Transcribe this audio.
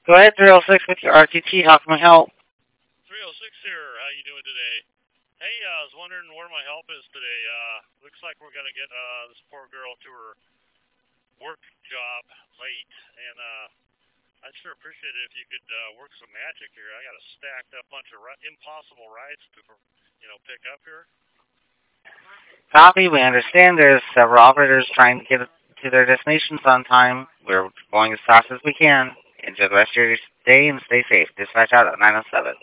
Go ahead, 306 with your RTT. How can we help? 306 here. How you doing today? Hey, I was wondering where my help is today. Looks like we're gonna get this poor girl to her work job late, and I'd sure appreciate it if you could work some magic here. I got a stacked up bunch of impossible rides to, pick up here. Copy. We understand there's several operators trying to get to their destinations on time. We're going as fast as we can. Enjoy the rest of your day and stay safe. Dispatch out at 907.